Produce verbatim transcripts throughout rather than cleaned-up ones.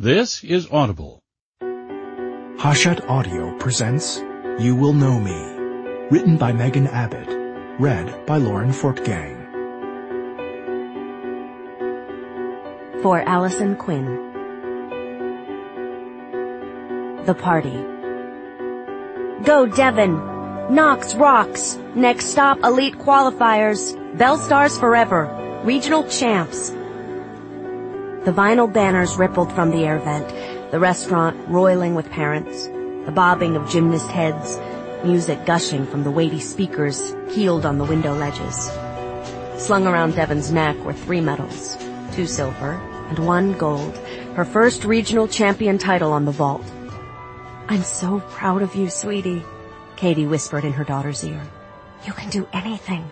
This is Audible. Hachette Audio presents You Will Know Me, written by Megan Abbott, read by Lauren Fortgang. For Allison Quinn. The Party. Go Devon! Knox rocks! Next stop, elite qualifiers. Bell Stars forever. Regional champs. The vinyl banners rippled from the air vent, the restaurant roiling with parents, the bobbing of gymnast heads, music gushing from the weighty speakers heeled on the window ledges. Slung around Devon's neck were three medals, two silver and one gold, her first regional champion title on the vault. "I'm so proud of you, sweetie," Katie whispered in her daughter's ear. "You can do anything."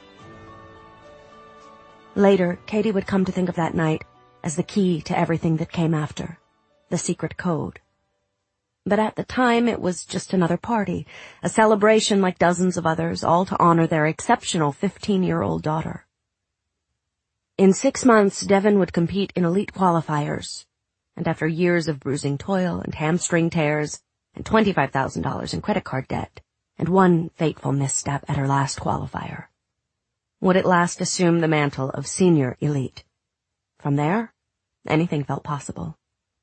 Later, Katie would come to think of that night as the key to everything that came after, the secret code. But at the time, it was just another party, a celebration like dozens of others, all to honor their exceptional fifteen-year-old daughter. In six months, Devon would compete in elite qualifiers, and after years of bruising toil and hamstring tears and twenty-five thousand dollars in credit card debt and one fateful misstep at her last qualifier, would at last assume the mantle of senior elite. From there, anything felt possible.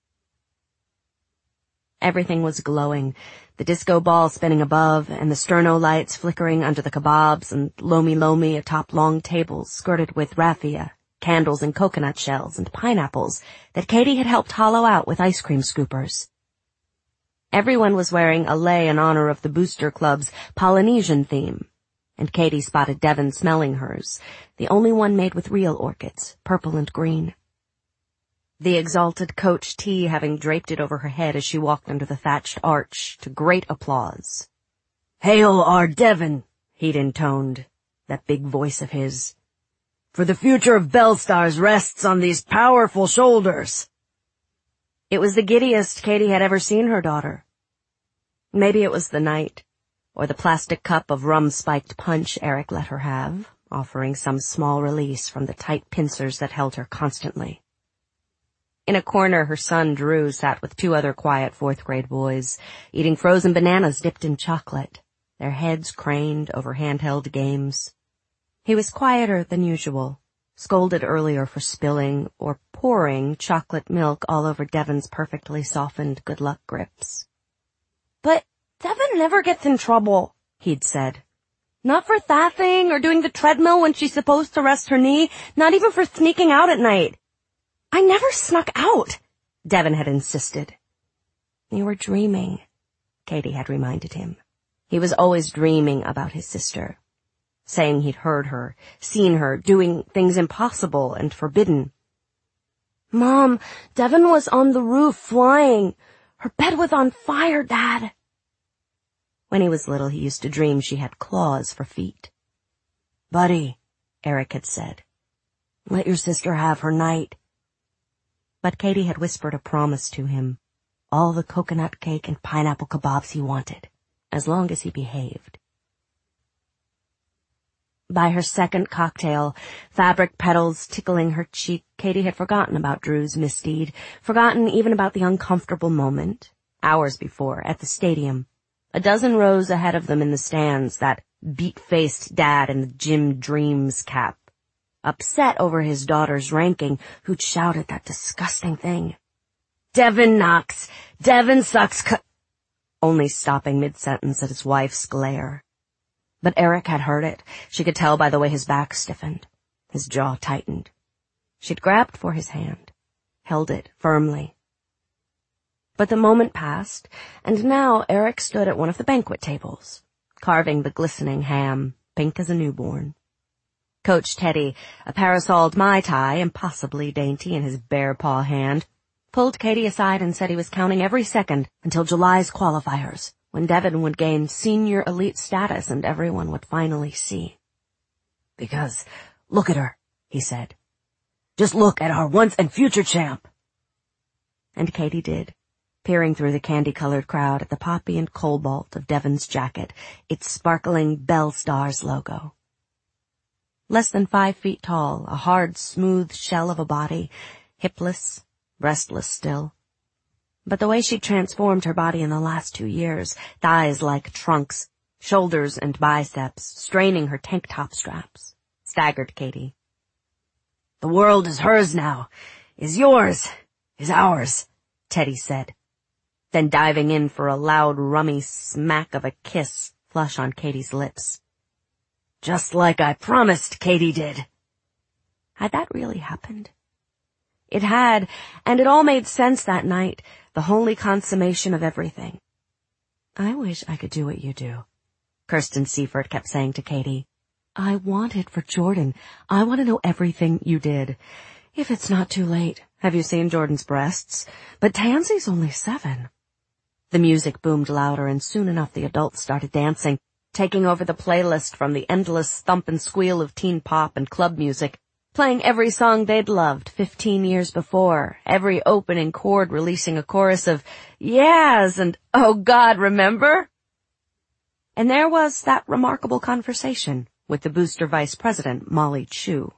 Everything was glowing, the disco ball spinning above and the sterno lights flickering under the kebabs and lomi-lomi atop long tables skirted with raffia, candles and coconut shells and pineapples that Katie had helped hollow out with ice cream scoopers. Everyone was wearing a lei in honor of the Booster Club's Polynesian theme, and Katie spotted Devon smelling hers, the only one made with real orchids, purple and green. The exalted Coach T having draped it over her head as she walked under the thatched arch to great applause. "Hail our Devon," he'd intoned, that big voice of his. "For the future of Bell Stars rests on these powerful shoulders." It was the giddiest Katie had ever seen her daughter. Maybe it was the night, or the plastic cup of rum-spiked punch Eric let her have, offering some small release from the tight pincers that held her constantly. In a corner, her son Drew sat with two other quiet fourth-grade boys, eating frozen bananas dipped in chocolate, their heads craned over handheld games. He was quieter than usual, scolded earlier for spilling or pouring chocolate milk all over Devon's perfectly softened good-luck grips. "But Devon never gets in trouble," he'd said. "Not for faffing or doing the treadmill when she's supposed to rest her knee, not even for sneaking out at night." "I never snuck out," Devon had insisted. "You were dreaming," Katie had reminded him. He was always dreaming about his sister, saying he'd heard her, seen her, doing things impossible and forbidden. "Mom, Devon was on the roof flying. Her bed was on fire, Dad." When he was little, he used to dream she had claws for feet. "Buddy," Eric had said, "let your sister have her night." But Katie had whispered a promise to him, all the coconut cake and pineapple kebabs he wanted, as long as he behaved. By her second cocktail, fabric petals tickling her cheek, Katie had forgotten about Drew's misdeed, forgotten even about the uncomfortable moment, hours before, at the stadium, a dozen rows ahead of them in the stands, that beat-faced dad in the Jim Dreams cap, upset over his daughter's ranking, who'd shouted that disgusting thing. "Devon Knox! Devon sucks c-" only stopping mid-sentence at his wife's glare. But Eric had heard it. She could tell by the way his back stiffened, his jaw tightened. She'd grabbed for his hand, held it firmly. But the moment passed, and now Eric stood at one of the banquet tables, carving the glistening ham, pink as a newborn. Coach Teddy, a parasoled Mai Tai, impossibly dainty in his bare paw hand, pulled Katie aside and said he was counting every second until July's qualifiers, when Devon would gain senior elite status and everyone would finally see. "Because, look at her," he said. "Just look at our once and future champ." And Katie did, peering through the candy-colored crowd at the poppy and cobalt of Devon's jacket, its sparkling Bell Stars logo. Less than five feet tall, a hard, smooth shell of a body, hipless, breastless still, But the way she'd transformed her body in the last two years, thighs like trunks, shoulders and biceps, straining her tank top straps, staggered Katie. "The world is hers now, is yours, is ours," Teddy said, then diving in for a loud, rummy smack of a kiss flush on Katie's lips. "Just like I promised Katie did." Had that really happened? It had, and it all made sense that night, the holy consummation of everything. "I wish I could do what you do," Kirsten Seifert kept saying to Katie. "I want it for Jordan. I want to know everything you did. If it's not too late. Have you seen Jordan's breasts? But Tansy's only seven." The music boomed louder, and soon enough the adults started dancing, taking over the playlist from the endless thump and squeal of teen pop and club music, playing every song they'd loved fifteen years before, every opening chord releasing a chorus of "Yes" and "Oh God, remember?" And there was that remarkable conversation with the Booster Vice President, Molly Chu.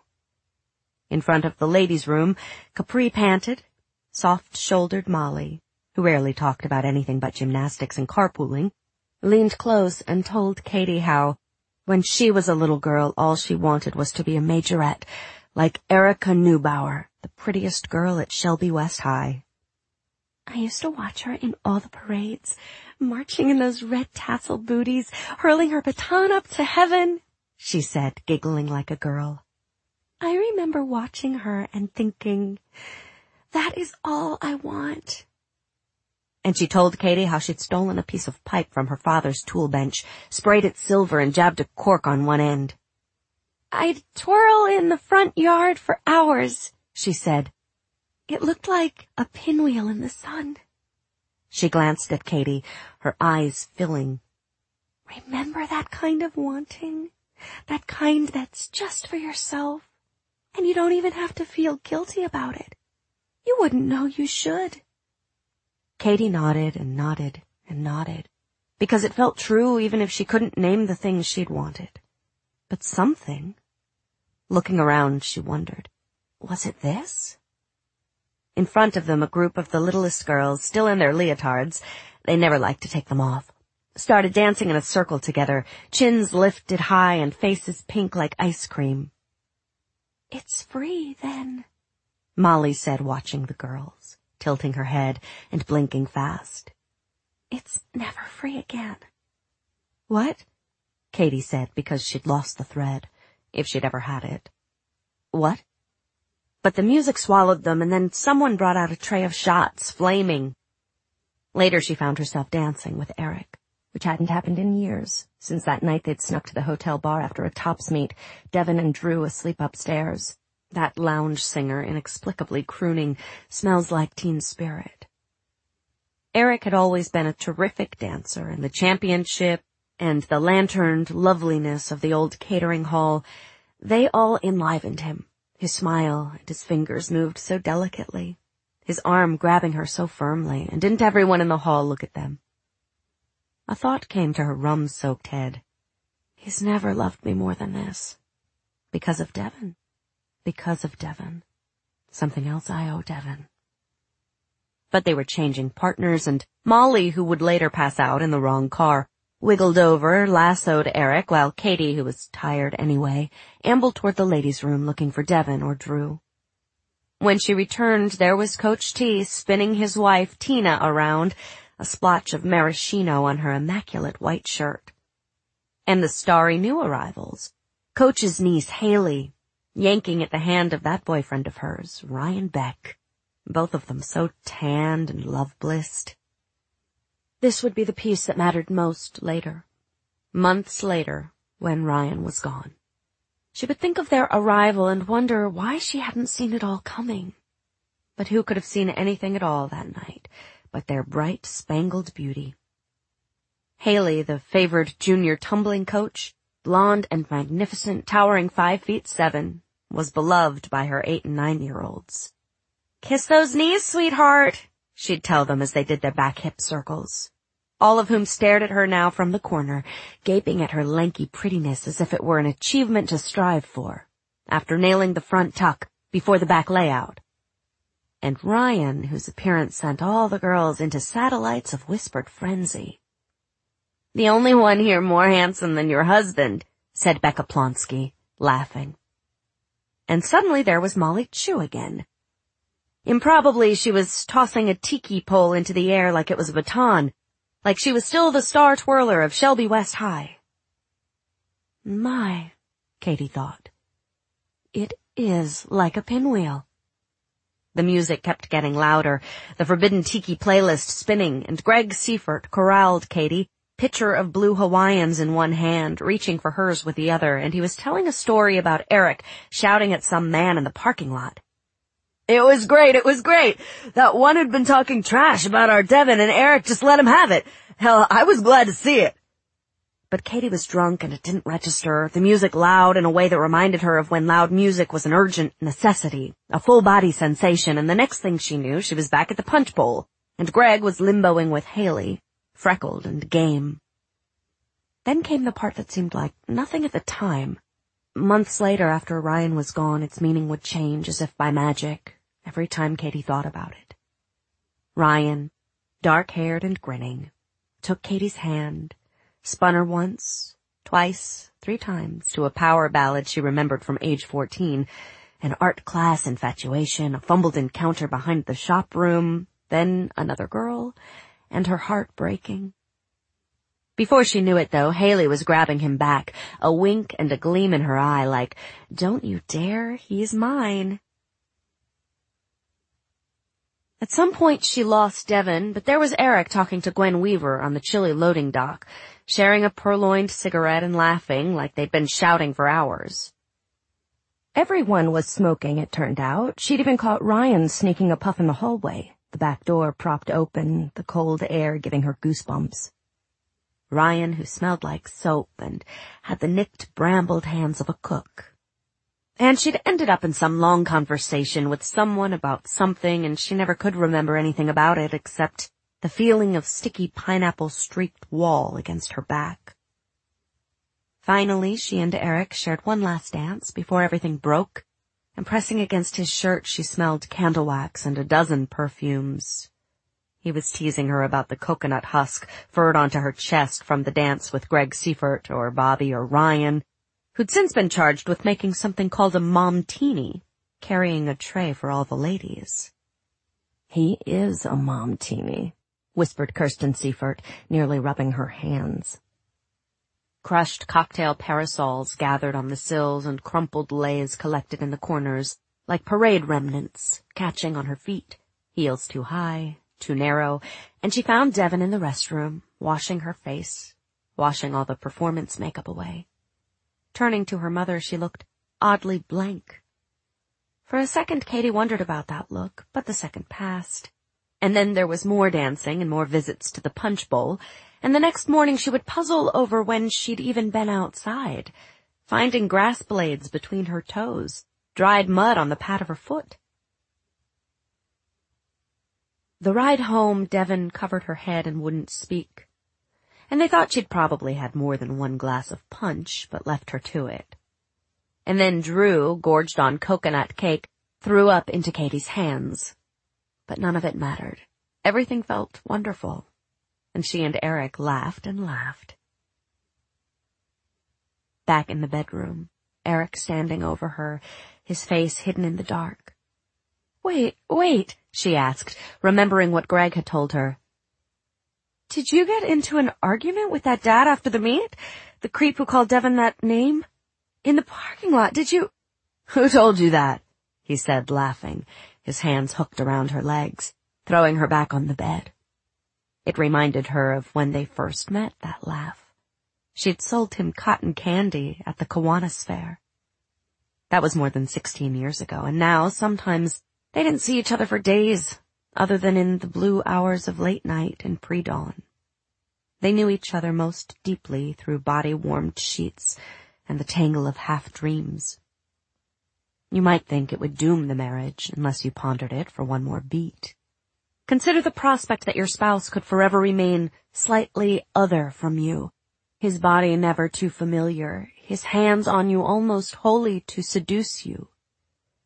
In front of the ladies' room, Capri panted, soft-shouldered Molly, who rarely talked about anything but gymnastics and carpooling, leaned close and told Katie how, when she was a little girl, all she wanted was to be a majorette, like Erica Neubauer, the prettiest girl at Shelby West High. "I used to watch her in all the parades, marching in those red tassel booties, hurling her baton up to heaven," she said, giggling like a girl. "I remember watching her and thinking, that is all I want." And she told Katie how she'd stolen a piece of pipe from her father's tool bench, sprayed it silver and jabbed a cork on one end. "I'd twirl in the front yard for hours," she said. "It looked like a pinwheel in the sun." She glanced at Katie, her eyes filling. "Remember that kind of wanting? That kind that's just for yourself, and you don't even have to feel guilty about it. You wouldn't know you should." Katie nodded and nodded and nodded, because it felt true even if she couldn't name the things she'd wanted. But something. Looking around, she wondered, was it this? In front of them, a group of the littlest girls, still in their leotards, they never liked to take them off, started dancing in a circle together, chins lifted high and faces pink like ice cream. "It's free, then," Molly said, watching the girls, tilting her head and blinking fast. "It's never free again." "What?" Katie said, because she'd lost the thread, if she'd ever had it. "What?" But the music swallowed them, and then someone brought out a tray of shots, flaming. Later she found herself dancing with Eric, which hadn't happened in years, since that night they'd snuck to the hotel bar after a tops meet, Devin and Drew asleep upstairs. That lounge singer, inexplicably crooning, "Smells Like Teen Spirit." Eric had always been a terrific dancer, and the championship and the lanterned loveliness of the old catering hall, they all enlivened him. His smile and his fingers moved so delicately, his arm grabbing her so firmly, and didn't everyone in the hall look at them? A thought came to her rum-soaked head. He's never loved me more than this. Because of Devin. Because of Devin. Something else I owe Devin. But they were changing partners, and Molly, who would later pass out in the wrong car, wiggled over, lassoed Eric, while Katie, who was tired anyway, ambled toward the ladies' room looking for Devin or Drew. When she returned, there was Coach T spinning his wife, Tina, around, a splotch of maraschino on her immaculate white shirt. And the starry new arrivals. Coach's niece, Haley, yanking at the hand of that boyfriend of hers, Ryan Beck. Both of them so tanned and love-blissed. This would be the piece that mattered most later. Months later, when Ryan was gone. She would think of their arrival and wonder why she hadn't seen it all coming. But who could have seen anything at all that night but their bright, spangled beauty? Haley, the favored junior tumbling coach, blonde and magnificent, towering five feet seven, was beloved by her eight and nine-year-olds. "Kiss those knees, sweetheart," she'd tell them as they did their back hip circles, all of whom stared at her now from the corner, gaping at her lanky prettiness as if it were an achievement to strive for, after nailing the front tuck before the back layout. and Ryan, whose appearance sent all the girls into satellites of whispered frenzy. "The only one here more handsome than your husband," said Becca Plonsky, laughing. And suddenly there was Molly Chu again. Improbably, she was tossing a tiki pole into the air like it was a baton, like she was still the star twirler of Shelby West High. My, Katie thought. It is like a pinwheel. The music kept getting louder, the Forbidden Tiki playlist spinning, and Greg Seifert corralled Katie, pitcher of blue Hawaiians in one hand, reaching for hers with the other, and he was telling a story about Eric shouting at some man in the parking lot. "It was great, it was great. That one had been talking trash about our Devin, and Eric just let him have it. Hell, I was glad to see it." But Katie was drunk and it didn't register, the music loud in a way that reminded her of when loud music was an urgent necessity, a full-body sensation, and the next thing she knew, she was back at the punch bowl, and Greg was limboing with Haley, freckled and game. Then came the part that seemed like nothing at the time. Months later, after Ryan was gone, its meaning would change as if by magic, every time Katie thought about it. Ryan, dark-haired and grinning, took Katie's hand, spun her once, twice, three times to a power ballad she remembered from age fourteen, an art class infatuation, a fumbled encounter behind the shop room, then another girl, and her heart breaking. Before she knew it, though, Haley was grabbing him back, a wink and a gleam in her eye like, "Don't you dare, he's mine." At some point she lost Devin, but there was Eric talking to Gwen Weaver on the chilly loading dock, sharing a purloined cigarette and laughing like they'd been shouting for hours. Everyone was smoking, it turned out. She'd even caught Ryan sneaking a puff in the hallway, the back door propped open, the cold air giving her goosebumps. Ryan, who smelled like soap and had the nicked, brambled hands of a cook. And she'd ended up in some long conversation with someone about something, and she never could remember anything about it except the feeling of sticky pineapple-streaked wall against her back. Finally, she and Eric shared one last dance before everything broke, and pressing against his shirt she smelled candle wax and a dozen perfumes. He was teasing her about the coconut husk furred onto her chest from the dance with Greg Seifert or Bobby or Ryan, who'd since been charged with making something called a momtini, carrying a tray for all the ladies. "He is a momtini," whispered Kirsten Seifert, nearly rubbing her hands. Crushed cocktail parasols gathered on the sills and crumpled leis collected in the corners, like parade remnants, catching on her feet, heels too high, too narrow, and she found Devin in the restroom, washing her face, washing all the performance makeup away. Turning to her mother, she looked oddly blank. For a second, Katie wondered about that look, but the second passed. And then there was more dancing and more visits to the punch bowl, and the next morning she would puzzle over when she'd even been outside, finding grass blades between her toes, dried mud on the pad of her foot. The ride home, Devin covered her head and wouldn't speak, and they thought she'd probably had more than one glass of punch, but left her to it. And then Drew, gorged on coconut cake, threw up into Katie's hands. But none of it mattered. Everything felt wonderful, and she and Eric laughed and laughed. Back in the bedroom, Eric standing over her, his face hidden in the dark. "Wait, wait," she asked, remembering what Greg had told her. "Did you get into an argument with that dad after the meet? The creep who called Devin that name? In the parking lot, did you—" "Who told you that?" he said, laughing, his hands hooked around her legs, throwing her back on the bed. It reminded her of when they first met, that laugh. She'd sold him cotton candy at the Kiwanis Fair. That was more than sixteen years ago, and now, sometimes, they didn't see each other for days, other than in the blue hours of late night and pre-dawn. They knew each other most deeply through body-warmed sheets and the tangle of half-dreams. You might think it would doom the marriage unless you pondered it for one more beat. Consider the prospect that your spouse could forever remain slightly other from you, his body never too familiar, his hands on you almost wholly to seduce you.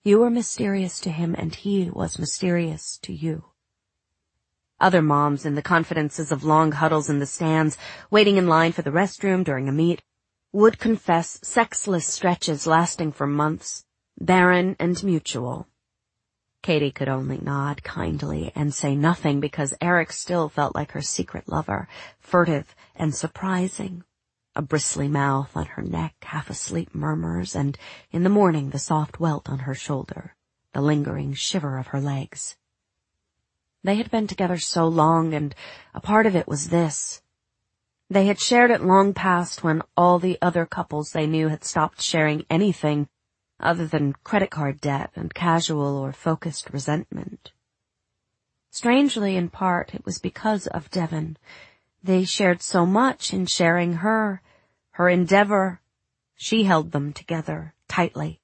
You were mysterious to him, and he was mysterious to you. Other moms, in the confidences of long huddles in the stands, waiting in line for the restroom during a meet, would confess sexless stretches lasting for months, barren and mutual. Katie could only nod kindly and say nothing because Eric still felt like her secret lover, furtive and surprising. A bristly mouth on her neck, half-asleep murmurs, and in the morning the soft welt on her shoulder, the lingering shiver of her legs. They had been together so long, and a part of it was this. They had shared it long past when all the other couples they knew had stopped sharing anything other than credit card debt and casual or focused resentment. Strangely, in part, it was because of Devon. They shared so much in sharing her, her endeavor. She held them together tightly.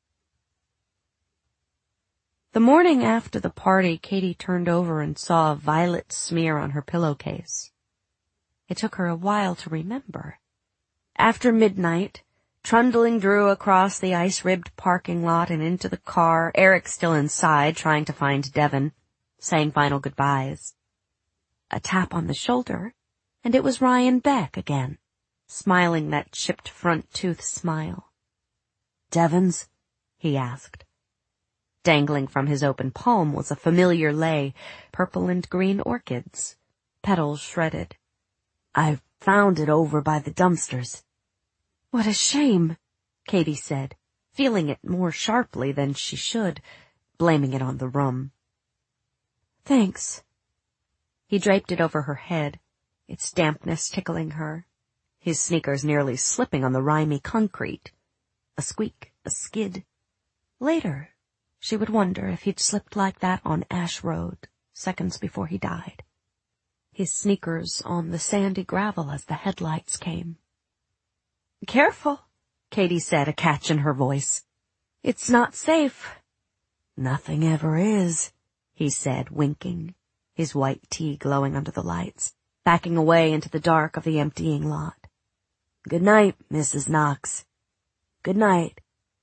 The morning after the party, Katie turned over and saw a violet smear on her pillowcase. It took her a while to remember. After midnight, trundling Drew across the ice-ribbed parking lot and into the car, Eric still inside trying to find Devon, saying final goodbyes. A tap on the shoulder, and it was Ryan Beck again, smiling that chipped front tooth smile. "Devon's?" he asked. Dangling from his open palm was a familiar lei, purple and green orchids, petals shredded. "I found it over by the dumpsters." "What a shame," Katie said, feeling it more sharply than she should, blaming it on the rum. "Thanks." He draped it over her head, its dampness tickling her, his sneakers nearly slipping on the rimy concrete. A squeak, a skid. Later, she would wonder if he'd slipped like that on Ash Road, seconds before he died. His sneakers on the sandy gravel as the headlights came. "Careful," Katie said, a catch in her voice. "It's not safe." "Nothing ever is," he said, winking, his white tee glowing under the lights, backing away into the dark of the emptying lot. "Good night, Missus Knox. Good night."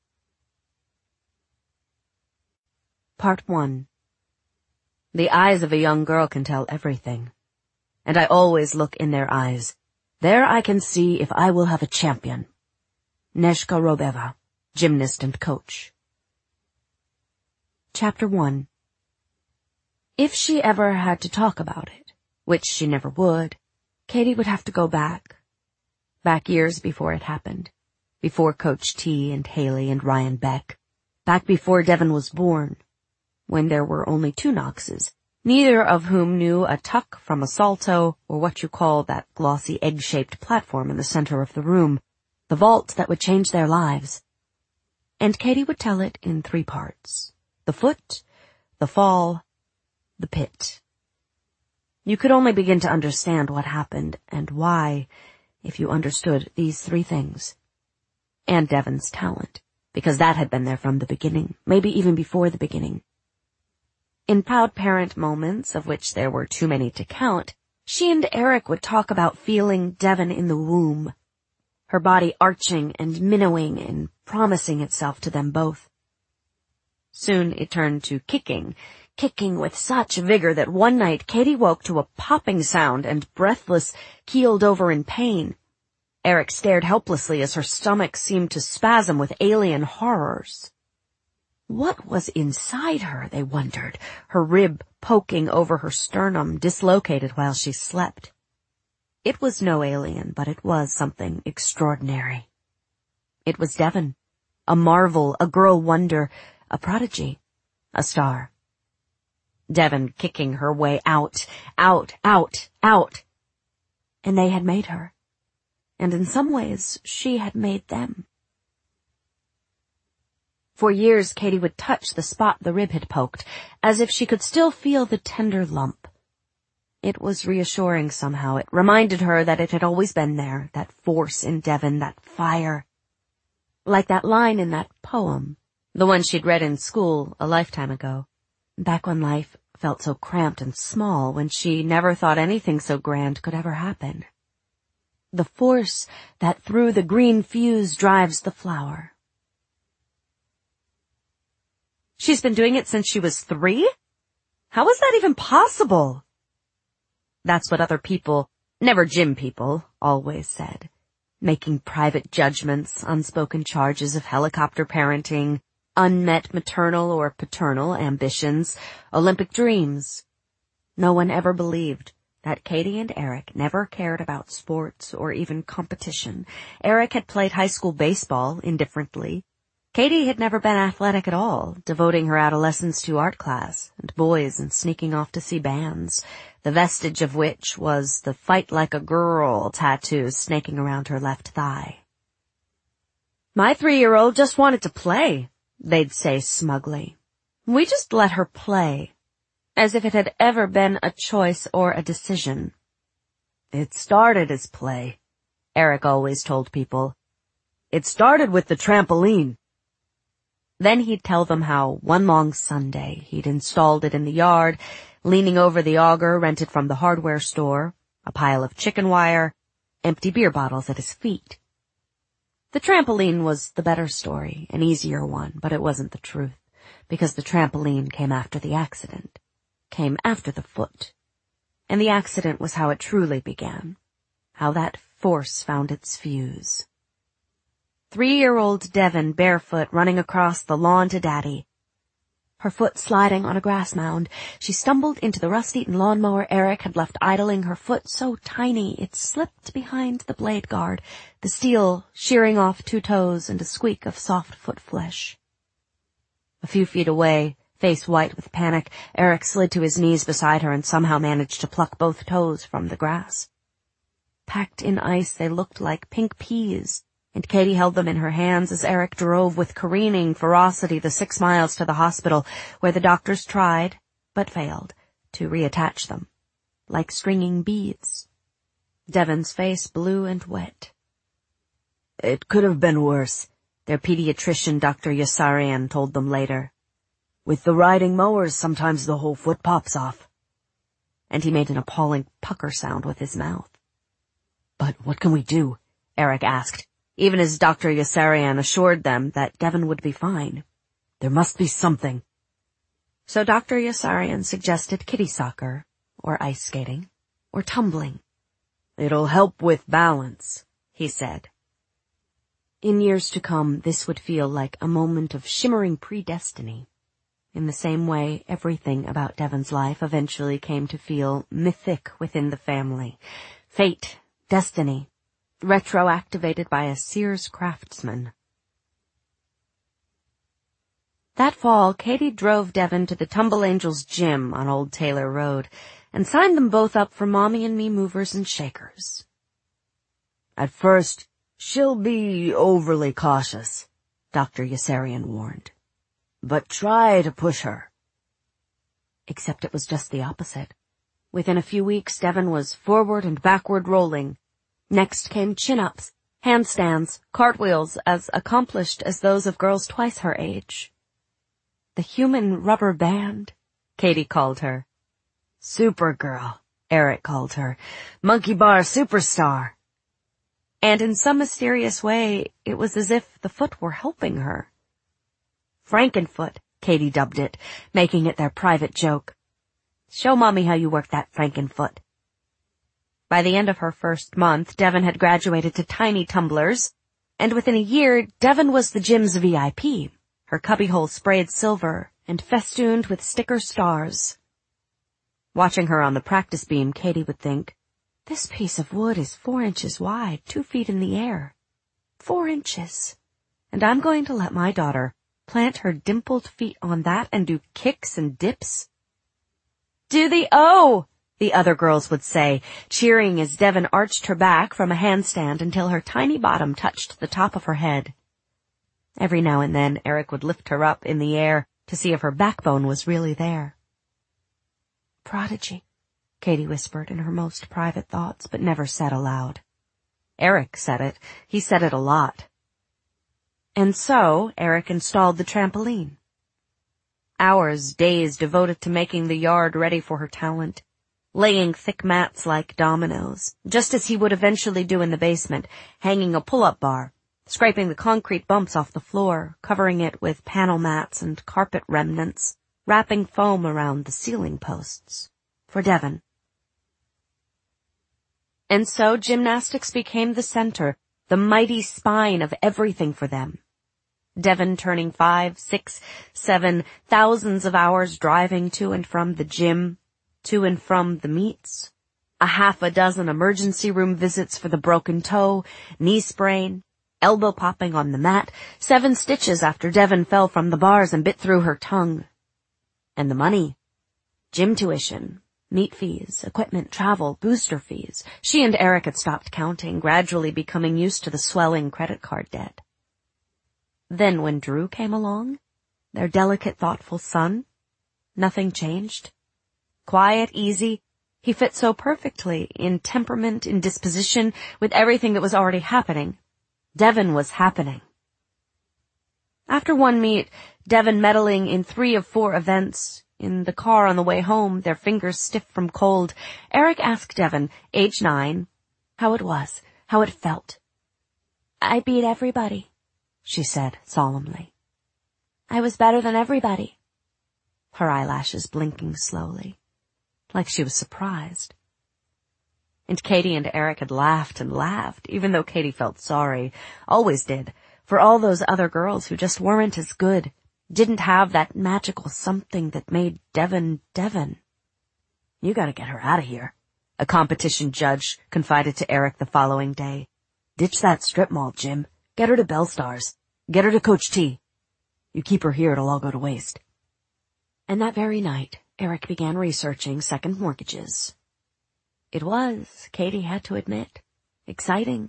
Part one. The eyes of a young girl can tell everything. And I always look in their eyes. There I can see if I will have a champion. Neshka Robeva, gymnast and coach. Chapter one. If she ever had to talk about it, which she never would, Katie would have to go back. Back years before it happened. Before Coach T and Haley and Ryan Beck. Back before Devon was born. When there were only two Knoxes, neither of whom knew a tuck from a salto or what you call that glossy egg-shaped platform in the center of the room, the vault that would change their lives. And Katie would tell it in three parts. The foot, the fall, the pit. You could only begin to understand what happened and why if you understood these three things. And Devon's talent, because that had been there from the beginning, maybe even before the beginning. In proud parent moments, of which there were too many to count, she and Eric would talk about feeling Devon in the womb, her body arching and minnowing and promising itself to them both. Soon it turned to kicking, kicking with such vigor that one night Katie woke to a popping sound and, breathless, keeled over in pain. Eric stared helplessly as her stomach seemed to spasm with alien horrors. What was inside her, they wondered, her rib poking over her sternum, dislocated while she slept. It was no alien, but it was something extraordinary. It was Devon, a marvel, a girl wonder, a prodigy, a star. Devon kicking her way out, out, out, out. And they had made her. And in some ways, she had made them. For years, Katie would touch the spot the rib had poked, as if she could still feel the tender lump. It was reassuring somehow. It reminded her that it had always been there, that force in Devon, that fire. Like that line in that poem, the one she'd read in school a lifetime ago, back when life felt so cramped and small, when she never thought anything so grand could ever happen. The force that through the green fuse drives the flower. She's been doing it since she was three? How is that even possible? That's what other people, never gym people, always said. Making private judgments, unspoken charges of helicopter parenting, unmet maternal or paternal ambitions, Olympic dreams. No one ever believed that Katie and Eric never cared about sports or even competition. Eric had played high school baseball indifferently. Katie had never been athletic at all, devoting her adolescence to art class and boys and sneaking off to see bands, the vestige of which was the "fight like a girl" tattoo snaking around her left thigh. "My three-year-old just wanted to play," they'd say smugly. "We just let her play," as if it had ever been a choice or a decision. "It started as play," Eric always told people. "It started with the trampoline." Then he'd tell them how one long Sunday he'd installed it in the yard, leaning over the auger rented from the hardware store, a pile of chicken wire, empty beer bottles at his feet. The trampoline was the better story, an easier one, but it wasn't the truth, because the trampoline came after the accident, came after the foot. And the accident was how it truly began, how that force found its fuse. Three-year-old Devon barefoot running across the lawn to Daddy. Her foot sliding on a grass mound, she stumbled into the rust-eaten lawnmower Eric had left idling, her foot so tiny it slipped behind the blade guard, the steel shearing off two toes and a squeak of soft foot flesh. A few feet away, face white with panic, Eric slid to his knees beside her and somehow managed to pluck both toes from the grass. Packed in ice, they looked like pink peas, and Katie held them in her hands as Eric drove with careening ferocity the six miles to the hospital, where the doctors tried, but failed, to reattach them, like stringing beads. Devon's face blue and wet. "It could have been worse," their pediatrician Doctor Yossarian told them later. "With the riding mowers, sometimes the whole foot pops off." And he made an appalling pucker sound with his mouth. "But what can we do?" Eric asked, even as Doctor Yossarian assured them that Devon would be fine. "There must be something." So Doctor Yossarian suggested kiddie soccer, or ice skating, or tumbling. "It'll help with balance," he said. In years to come, this would feel like a moment of shimmering predestiny. In the same way, everything about Devon's life eventually came to feel mythic within the family. Fate, destiny, retroactivated by a Sears craftsman. That fall, Katie drove Devon to the Tumble Angels gym on Old Taylor Road and signed them both up for Mommy and Me movers and shakers. "At first, she'll be overly cautious," Doctor Yossarian warned. "But try to push her." Except it was just the opposite. Within a few weeks, Devon was forward and backward rolling. Next came chin-ups, handstands, cartwheels as accomplished as those of girls twice her age. The human rubber band, Katie called her. Supergirl, Eric called her. Monkey bar superstar. And in some mysterious way, it was as if the foot were helping her. Frankenfoot, Katie dubbed it, making it their private joke. "Show Mommy how you work that Frankenfoot." By the end of her first month, Devon had graduated to tiny tumblers, and within a year, Devon was the gym's V I P, her cubbyhole sprayed silver and festooned with sticker stars. Watching her on the practice beam, Katie would think, "This piece of wood is four inches wide, two feet in the air. Four inches. And I'm going to let my daughter plant her dimpled feet on that and do kicks and dips." "Do the O!" the other girls would say, cheering as Devon arched her back from a handstand until her tiny bottom touched the top of her head. Every now and then, Eric would lift her up in the air to see if her backbone was really there. "Prodigy," Katie whispered in her most private thoughts, but never said aloud. Eric said it. He said it a lot. And so, Eric installed the trampoline. Hours, days devoted to making the yard ready for her talent, laying thick mats like dominoes, just as he would eventually do in the basement, hanging a pull-up bar, scraping the concrete bumps off the floor, covering it with panel mats and carpet remnants, wrapping foam around the ceiling posts. For Devon. And so gymnastics became the center, the mighty spine of everything for them. Devon turning five, six, seven, thousands of hours driving to and from the gym, to and from the meets, a half a dozen emergency room visits for the broken toe, knee sprain, elbow popping on the mat, seven stitches after Devon fell from the bars and bit through her tongue. And the money. Gym tuition, meet fees, equipment, travel, booster fees. She and Eric had stopped counting, gradually becoming used to the swelling credit card debt. Then when Drew came along, their delicate, thoughtful son, nothing changed. Quiet, easy, he fit so perfectly in temperament, in disposition, with everything that was already happening. Devon was happening. After one meet, Devon medaling in three of four events, in the car on the way home, their fingers stiff from cold, Eric asked Devon, age nine, how it was, how it felt. I beat everybody, she said solemnly. I was better than everybody. Her eyelashes blinking slowly, like she was surprised. And Katie and Eric had laughed and laughed, even though Katie felt sorry, always did, for all those other girls who just weren't as good, didn't have that magical something that made Devon Devon. You gotta get her out of here, a competition judge confided to Eric the following day. Ditch that strip mall, Jim. Get her to Bellstars. Get her to Coach T. You keep her here, it'll all go to waste. And that very night, Eric began researching second mortgages. It was, Katie had to admit, exciting.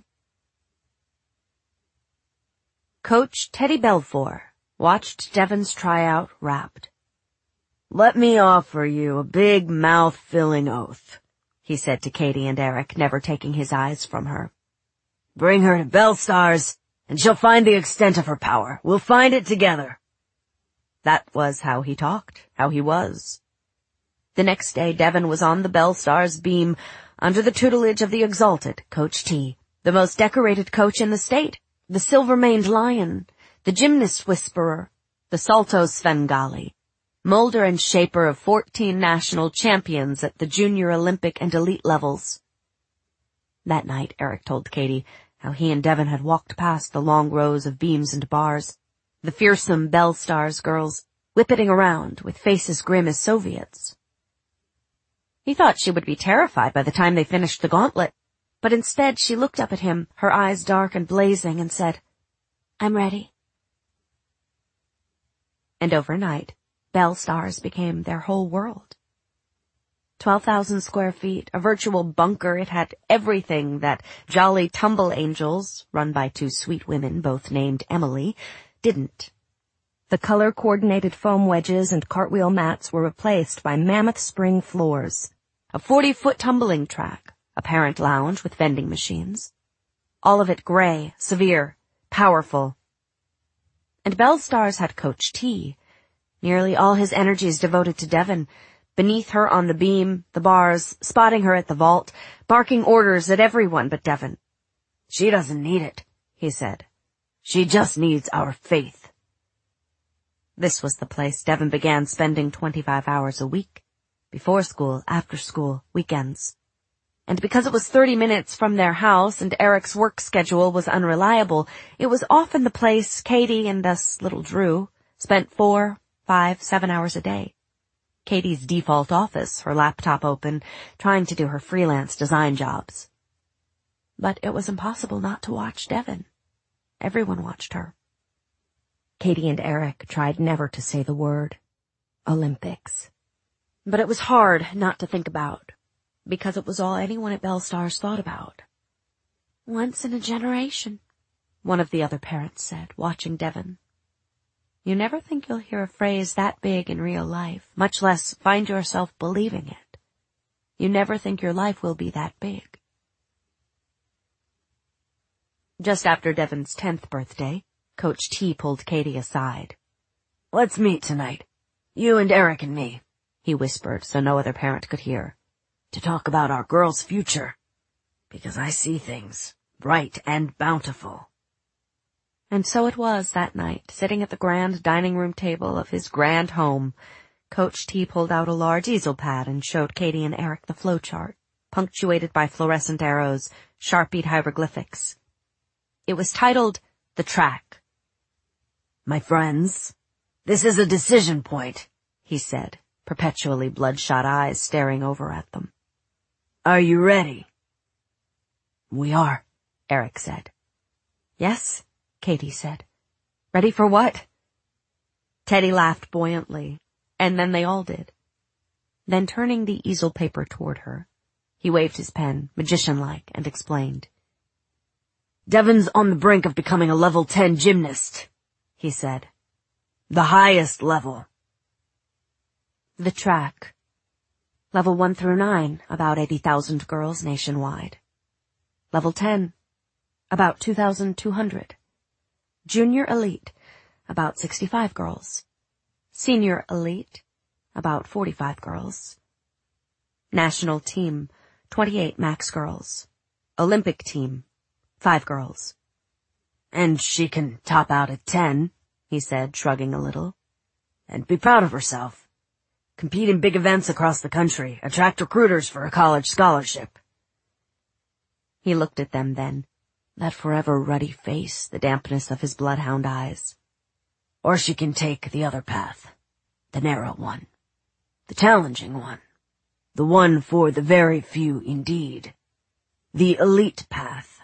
Coach Teddy Belfour watched Devon's tryout rapt. Let me offer you a big mouth-filling oath, he said to Katie and Eric, never taking his eyes from her. Bring her to Bellstars, and she'll find the extent of her power. We'll find it together. That was how he talked, how he was. The next day, Devon was on the Bellstars beam under the tutelage of the exalted Coach T, the most decorated coach in the state, the silver-maned lion, the gymnast whisperer, the Salto Svengali, molder and shaper of fourteen national champions at the junior Olympic and elite levels. That night, Eric told Katie how he and Devon had walked past the long rows of beams and bars, the fearsome Bellstars girls whipping around with faces grim as Soviets. He thought she would be terrified by the time they finished the gauntlet, but instead she looked up at him, her eyes dark and blazing, and said, I'm ready. And overnight, Bellstars became their whole world. Twelve thousand square feet, a virtual bunker, it had everything that Jolly Tumble Angels, run by two sweet women both named Emily, didn't. The color-coordinated foam wedges and cartwheel mats were replaced by mammoth spring floors, a forty-foot tumbling track, a parent lounge with vending machines. All of it gray, severe, powerful. And Bellstars had Coach T, nearly all his energies devoted to Devon, beneath her on the beam, the bars, spotting her at the vault, barking orders at everyone but Devon. She doesn't need it, he said. She just needs our faith. This was the place Devon began spending twenty-five hours a week, before school, after school, weekends. And because it was thirty minutes from their house and Eric's work schedule was unreliable, it was often the place Katie and thus little Drew spent four, five, seven hours a day. Katie's default office, her laptop open, trying to do her freelance design jobs. But it was impossible not to watch Devon. Everyone watched her. Katie and Eric tried never to say the word Olympics. But it was hard not to think about, because it was all anyone at Bellstars thought about. Once in a generation, one of the other parents said, watching Devon. You never think you'll hear a phrase that big in real life, much less find yourself believing it. You never think your life will be that big. Just after Devon's tenth birthday, Coach T pulled Katie aside. Let's meet tonight. You and Eric and me, he whispered so no other parent could hear, to talk about our girl's future. Because I see things, bright and bountiful. And so it was that night, sitting at the grand dining room table of his grand home. Coach T pulled out a large easel pad and showed Katie and Eric the flowchart, punctuated by fluorescent arrows, sharpied hieroglyphics. It was titled The Track. "My friends, this is a decision point," he said, perpetually bloodshot eyes staring over at them. "Are you ready?" "We are," Eric said. "Yes," Katie said. "Ready for what?" Teddy laughed buoyantly, and then they all did. Then turning the easel paper toward her, he waved his pen, magician-like, and explained. "Devon's on the brink of becoming a level ten gymnast," he said. "The highest level." The track. Level one through nine, about eighty thousand girls nationwide. Level ten, about two thousand two hundred. Junior elite, about sixty-five girls. Senior elite, about forty-five girls. National team, twenty-eight max girls. Olympic team, five girls. "And she can top out at ten," he said, shrugging a little. "And be proud of herself. Compete in big events across the country, attract recruiters for a college scholarship." He looked at them then, that forever ruddy face, the dampness of his bloodhound eyes. "Or she can take the other path, the narrow one, the challenging one, the one for the very few indeed, the elite path."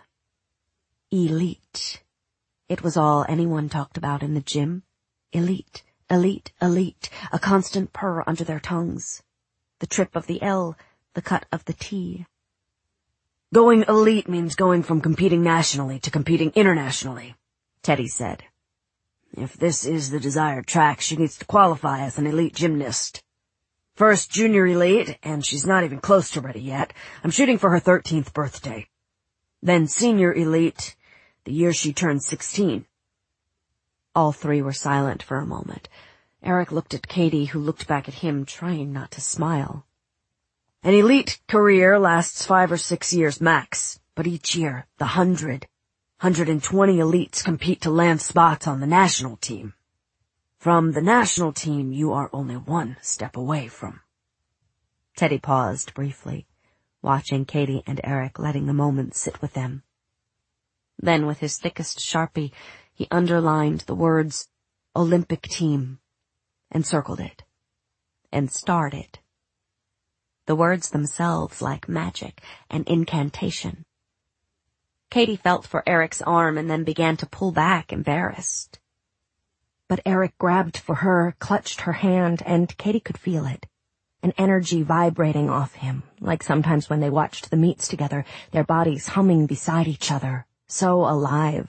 Elite. It was all anyone talked about in the gym. Elite, elite, elite, a constant purr under their tongues. The trip of the L, the cut of the T. "Going elite means going from competing nationally to competing internationally," Teddy said. "If this is the desired track, she needs to qualify as an elite gymnast. First junior elite, and she's not even close to ready yet. I'm shooting for her thirteenth birthday. Then senior elite, the year she turns sixteen. All three were silent for a moment. Eric looked at Katie, who looked back at him, trying not to smile. An elite career lasts five or six years max, but each year, the hundred, hundred and twenty elites compete to land spots on the national team. From the national team, you are only one step away from." Teddy paused briefly, watching Katie and Eric, letting the moment sit with them. Then, with his thickest Sharpie, he underlined the words, Olympic team, and circled it, and starred it. The words themselves like magic, an incantation. Katie felt for Eric's arm and then began to pull back, embarrassed. But Eric grabbed for her, clutched her hand, and Katie could feel it. An energy vibrating off him, like sometimes when they watched the meets together, their bodies humming beside each other, so alive.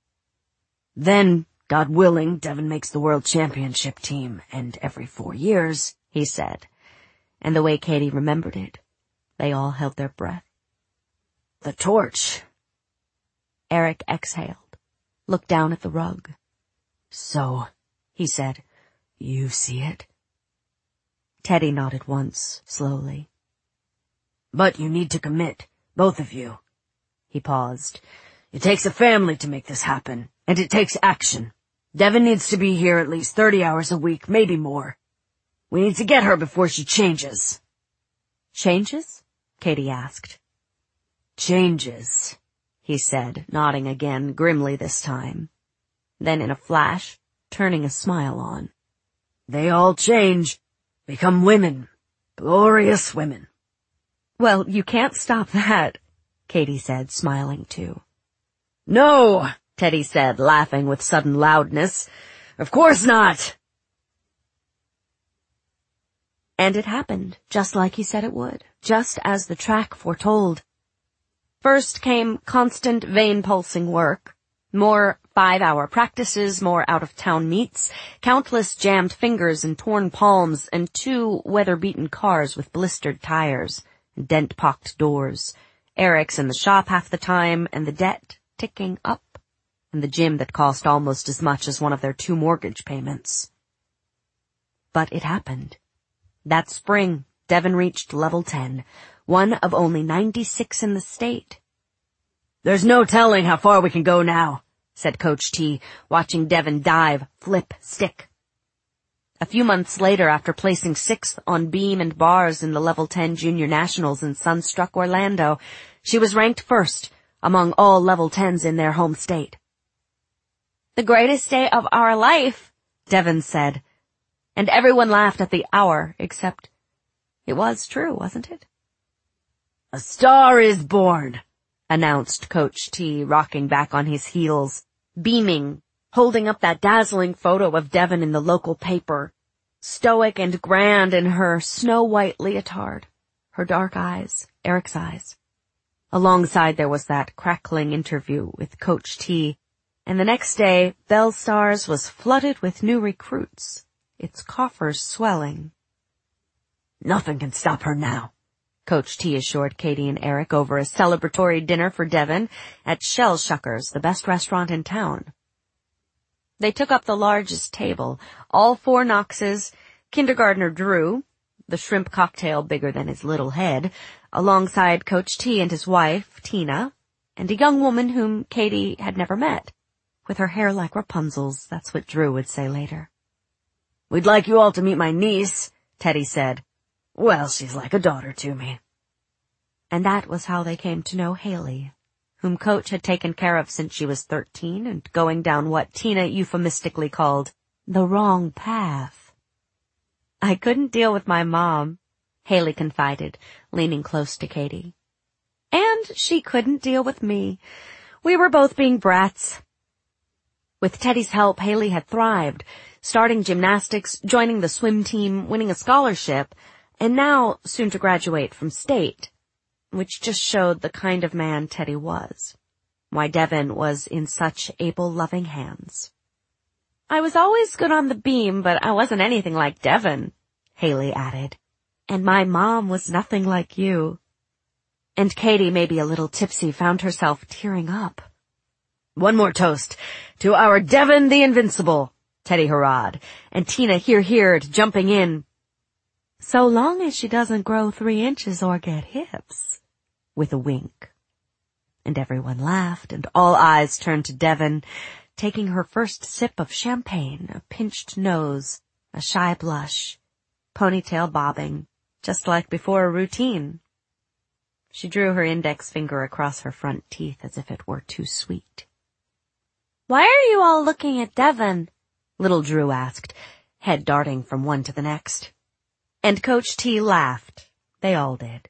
"Then, God willing, Devon makes the world championship team, and every four years, he said, and the way Katie remembered it, they all held their breath. "The torch." Eric exhaled, looked down at the rug. "So," he said, "you see it?" Teddy nodded once, slowly. "But you need to commit, both of you." He paused. "It takes a family to make this happen, and it takes action. Devon needs to be here at least thirty hours a week, maybe more. We need to get her before she changes." "Changes?" Katie asked. "Changes," he said, nodding again, grimly this time. Then in a flash, turning a smile on. "They all change, become women, glorious women." "Well, you can't stop that," Katie said, smiling too. "No," Teddy said, laughing with sudden loudness. "Of course not." And it happened, just like he said it would, just as the track foretold. First came constant vein-pulsing work, more five-hour practices, more out-of-town meets, countless jammed fingers and torn palms, and two weather-beaten cars with blistered tires and dent-pocked doors, Eric's in the shop half the time, and the debt ticking up, and the gym that cost almost as much as one of their two mortgage payments. But it happened. That spring, Devon reached level ten, one of only ninety-six in the state. "There's no telling how far we can go now," said Coach T, watching Devon dive, flip, stick. A few months later, after placing sixth on beam and bars in the Level ten Junior Nationals in Sunstruck, Orlando, she was ranked first among all Level tens in their home state. The greatest day of our life, Devon said, and everyone laughed at the hour, except it was true, wasn't it? A star is born, announced Coach T, rocking back on his heels, beaming, holding up that dazzling photo of Devon in the local paper, stoic and grand in her snow-white leotard, her dark eyes, Eric's eyes. Alongside there was that crackling interview with Coach T, and the next day, Belle Stars was flooded with new recruits, its coffers swelling. Nothing can stop her now, Coach T assured Katie and Eric over a celebratory dinner for Devon at Shell Shuckers, the best restaurant in town. They took up the largest table, all four Knoxes, kindergartner Drew, the shrimp cocktail bigger than his little head, alongside Coach T and his wife, Tina, and a young woman whom Katie had never met, with her hair like Rapunzel's, that's what Drew would say later. We'd like you all to meet my niece, Teddy said. Well, she's like a daughter to me. And that was how they came to know Haley, whom Coach had taken care of since she was thirteen and going down what Tina euphemistically called the wrong path. I couldn't deal with my mom, Haley confided, leaning close to Katie. And she couldn't deal with me. We were both being brats. With Teddy's help, Haley had thrived, starting gymnastics, joining the swim team, winning a scholarship, and now soon to graduate from state, which just showed the kind of man Teddy was, why Devon was in such able, loving hands. I was always good on the beam, but I wasn't anything like Devon, Haley added, and my mom was nothing like you. And Katie, maybe a little tipsy, found herself tearing up. One more toast to our Devon the Invincible, Teddy hurrahed, and Tina hear-heared, jumping in. So long as she doesn't grow three inches or get hips, with a wink. And everyone laughed, and all eyes turned to Devon, taking her first sip of champagne, a pinched nose, a shy blush, ponytail bobbing, just like before a routine. She drew her index finger across her front teeth as if it were too sweet. Why are you all looking at Devon? Little Drew asked, head darting from one to the next. And Coach T laughed. They all did.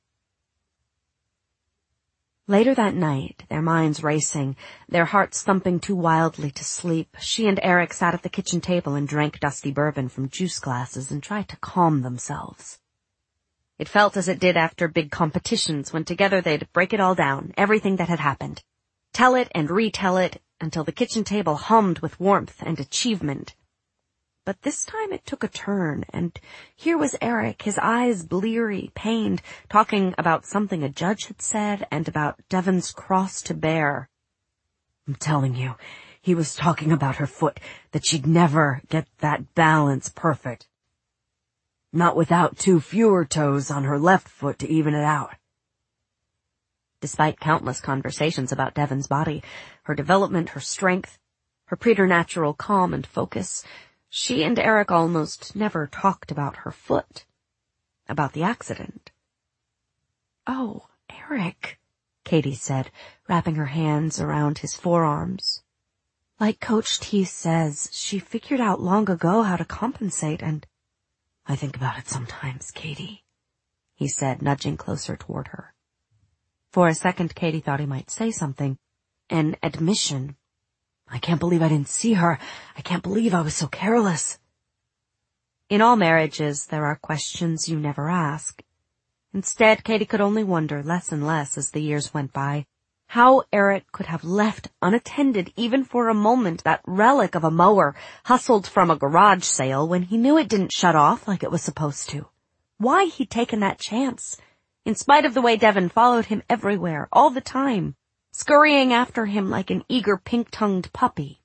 Later that night, their minds racing, their hearts thumping too wildly to sleep, she and Eric sat at the kitchen table and drank dusty bourbon from juice glasses and tried to calm themselves. It felt as it did after big competitions when together they'd break it all down, everything that had happened. Tell it and retell it until the kitchen table hummed with warmth and achievement. But this time it took a turn, and here was Eric, his eyes bleary, pained, talking about something a judge had said and about Devon's cross to bear. I'm telling you, he was talking about her foot, that she'd never get that balance perfect. Not without two fewer toes on her left foot to even it out. Despite countless conversations about Devon's body, her development, her strength, her preternatural calm and focus, she and Eric almost never talked about her foot, about the accident. Oh, Eric, Katie said, wrapping her hands around his forearms. Like Coach T says, she figured out long ago how to compensate, and I think about it sometimes, Katie, he said, nudging closer toward her. For a second, Katie thought he might say something, an admission. I can't believe I didn't see her. I can't believe I was so careless. In all marriages, there are questions you never ask. Instead, Katie could only wonder less and less as the years went by, how Eric could have left unattended even for a moment that relic of a mower hustled from a garage sale when he knew it didn't shut off like it was supposed to. Why he'd taken that chance, in spite of the way Devon followed him everywhere, all the time, scurrying after him like an eager pink-tongued puppy.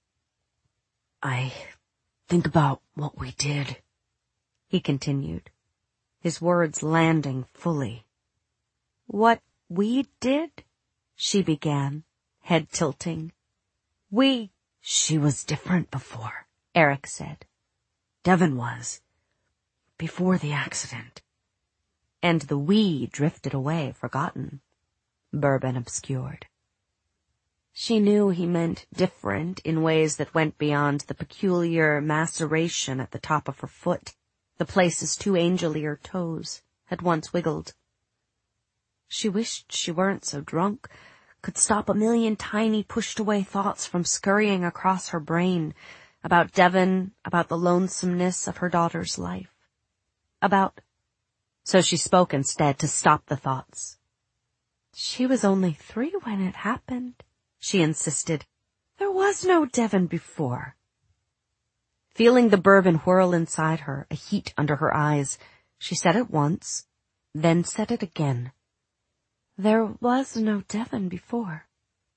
I think about what we did, he continued, his words landing fully. What we did? She began, head tilting. We, She was different before, Eric said. Devon was. Before the accident. And the we drifted away, forgotten. Bourbon obscured. She knew he meant different in ways that went beyond the peculiar maceration at the top of her foot, the places two angelier toes had once wiggled. She wished she weren't so drunk, could stop a million tiny pushed-away thoughts from scurrying across her brain about Devon, about the lonesomeness of her daughter's life. About... So she spoke instead to stop the thoughts. She was only three when it happened, she insisted. There was no Devon before. Feeling the bourbon whirl inside her, a heat under her eyes, she said it once, then said it again. There was no Devon before.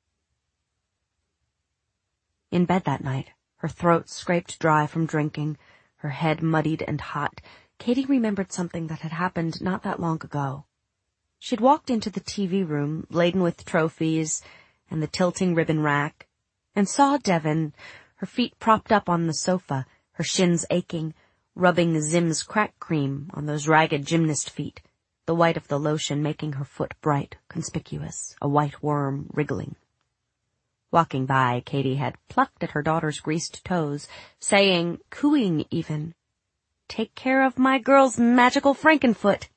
In bed that night, her throat scraped dry from drinking, her head muddied and hot, Katie remembered something that had happened not that long ago. She'd walked into the T V room, laden with trophies and the tilting ribbon rack, and saw Devon, her feet propped up on the sofa, her shins aching, rubbing Zim's crack cream on those ragged gymnast feet, the white of the lotion making her foot bright, conspicuous, a white worm wriggling. Walking by, Katie had plucked at her daughter's greased toes, saying, cooing even, "Take care of my girl's magical Frankenfoot."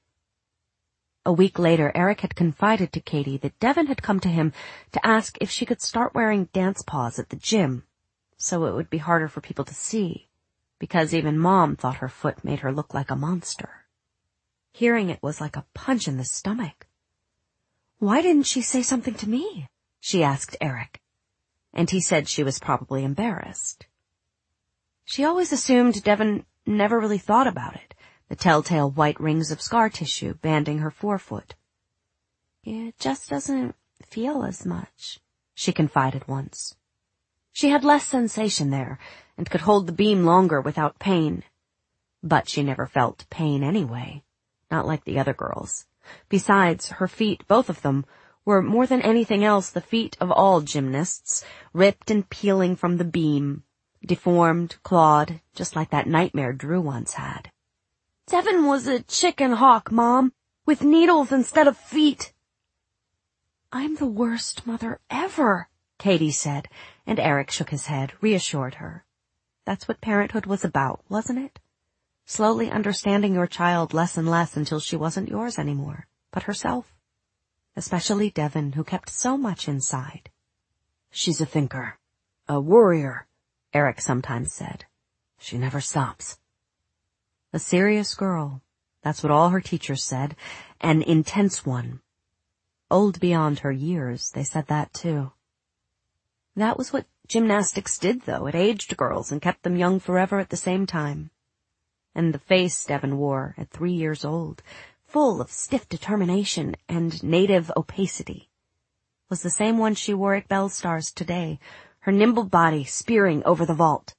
A week later, Eric had confided to Katie that Devon had come to him to ask if she could start wearing dance paws at the gym, so it would be harder for people to see, because even Mom thought her foot made her look like a monster. Hearing it was like a punch in the stomach. "Why didn't she say something to me?" she asked Eric, and he said she was probably embarrassed. She always assumed Devon never really thought about it, the telltale white rings of scar tissue banding her forefoot. "It just doesn't feel as much," she confided once. She had less sensation there, and could hold the beam longer without pain. But she never felt pain anyway, not like the other girls. Besides, her feet, both of them, were more than anything else the feet of all gymnasts, ripped and peeling from the beam, deformed, clawed, just like that nightmare Drew once had. "Devon was a chicken hawk, Mom, with needles instead of feet." "I'm the worst mother ever," Katie said, and Eric shook his head, reassured her. That's what parenthood was about, wasn't it? Slowly understanding your child less and less until she wasn't yours anymore, but herself. Especially Devon, who kept so much inside. "She's a thinker, a warrior," Eric sometimes said. "She never stops." A serious girl, that's what all her teachers said, an intense one. Old beyond her years, they said that too. That was what gymnastics did, though. It aged girls and kept them young forever at the same time. And the face Devon wore at three years old, full of stiff determination and native opacity, was the same one she wore at Bellstars today, her nimble body spearing over the vault.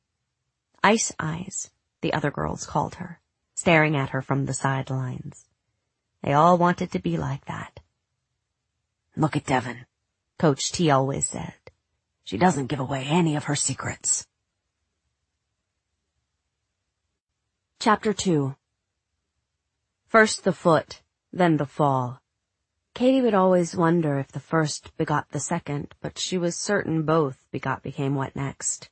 Ice Eyes, the other girls called her, staring at her from the sidelines. They all wanted to be like that. "Look at Devon," Coach T always said. "She doesn't give away any of her secrets." Chapter two. First the foot, then the fall. Katie would always wonder if the first begot the second, but she was certain both begot became what next.